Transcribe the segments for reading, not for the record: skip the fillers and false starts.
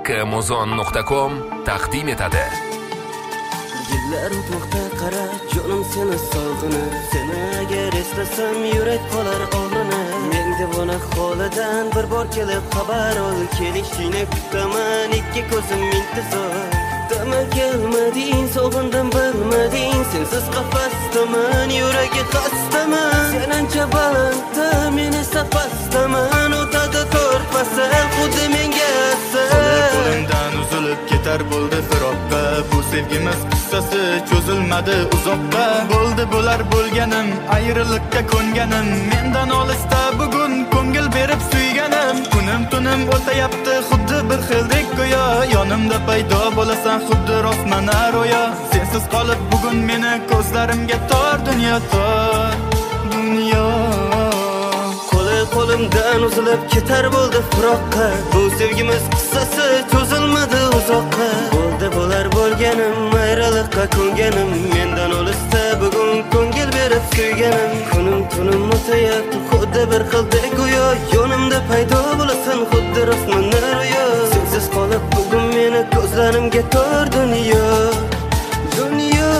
Hakkimuzon.com taqdim etadi. Yillar o'tmoqda qara, jonim seni sog'ini, seni agar eslasam yurak qolar og'rini. Men devona holidan bir bor kelib xabar ol, kelishingni kutaman, ikki ko'zim intizor. Dama kelmading, sog'indim bilmading, sensiz qafasdaman, yuragi xastaman. Sen ancha balandda, men esa pastdaman, o'tadi to'rt fasl, xuddi menga qo'limdan uzilib ketar bo'ldi firoqqa, bu sevgimiz qissasi cho'zilmadi uzoqqa. Bo'ldi bo'lar bo'lganim, ayriliqqa ko'nganim, mendan olisda bugun ko'ngil berib suyganim. Kunim tunim o'tayapti xuddi bir xildek go'yo, yonimda paydo bo'lasan xuddi rostmana ro'yo. Sensiz qolib bugun meni ko'zlarimga tor dunyo, tor dunyo. Qo'limdan uzilib ketar bo'ldi firoqqa, bu sevgimiz qissasi cho'zilmadi uzoqqa. Bo'ldi bo'lar bo'lganim, ayriliqqa ko'nganim, mendan olisda bugun ko'ngil berib suyganim. Kunim tunim o'tayapti xuddi bir xildek go'yo, yonimda paydo bo'lasan xuddi rostmana ro'yo. Sensiz qolib bugun meni ko'zlarimga tor dunyo, dunyo.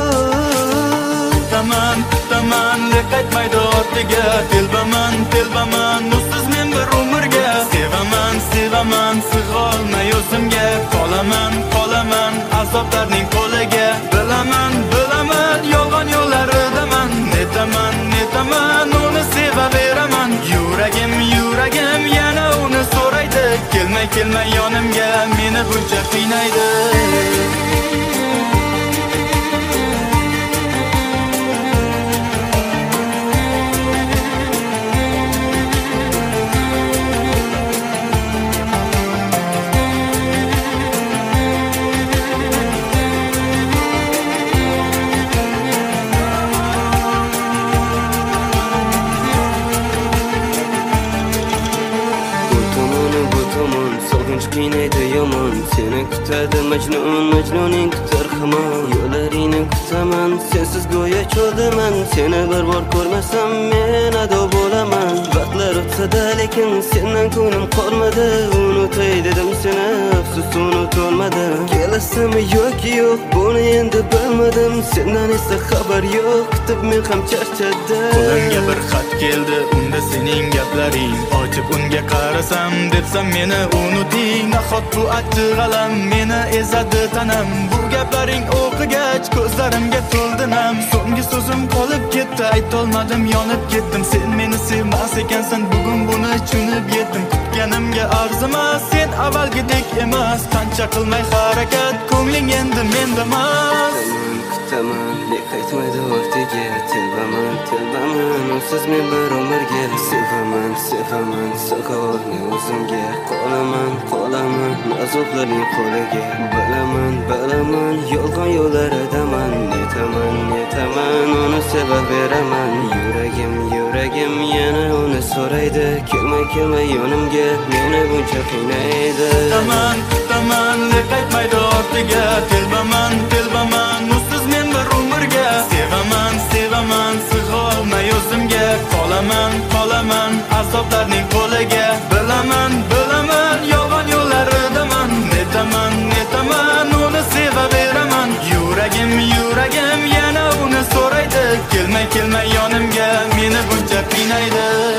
Taman qaytmaydi ortiga, telbaman usiz men bir umrga. Sevaman sig'olmay o'zimga, qolaman azoblarning qo'liga. Bilaman yolg'on yo'llaridaman, netaman uni sevaveraman. Yuragim yana uni so'raydi, kelmay yonimga, meni buncha qiynaydi. Qiynaydi yomon, seni kutadi majnuning kutar hamon. Yo'llaringni kutaman, sensiz go'yo cho'ldaman, seni bir bor ko'rmasam men ado bo'laman. Vaqtlar o'tsa-da lekin sendan ko'nglim qolmadi, unutay dedim seni, afsus unutolmadi. Kelasizmi yoki yo'q, buni endi bilmadim, sendan esa xabar yo'q, kutib men ham charchadim. Qo'limga bir xat keldi, unda sening gaplaring, ochib unga qarasam debsam meni unuting. Nahot bu achchiq g'alam meni ezadi tanam, bu gaplaring o'qigach ko'zlarimga to'ldi nam. So'nggi so'zim qolib ketdi, aytolmadim yonib ketdim. Sen meni sevmas ekansan, bugun buni tushunib yetdim. Kutganimga arzimas, sen avvalgidek emas. Qancha qilmay harakat, ko'ngling endi mendamas. Kutaman, qaytmaydi ortiga, telbaman usiz men bir umrga. Sevaman so'g'orni o'zimga, qolaman azoblarning qo'liga. Bilaman yolg'on yo'llaridaman, netaman uni sevaveraman. Yuragim yana uni so'raydi, kelmay yonimga, meni buncha qiynaydi. Kutaman qaytmaydi ortiga, telbaman usiz men bir umrga. Sevaman sig'olmay o'zimga, qolaman azoblarning qo'liga. Bilaman yolg'on yo'llaridaman, netaman uni sevaveraman. Yuragim yana uni so'raydi, kelmay yonimga, meni buncha qiynaydi.